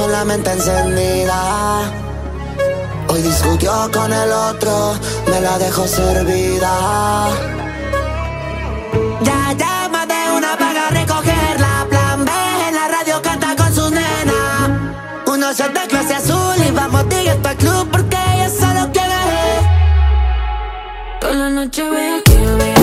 con la mente encendida. Hoy discutió con el otro, me la dejó servida. Ya llama de una paga a recogerla. Plan B en la radio canta con su nena. Uno shot de clase azul y vamos directo al club porque ella solo quiere. Toda la noche ve aquí,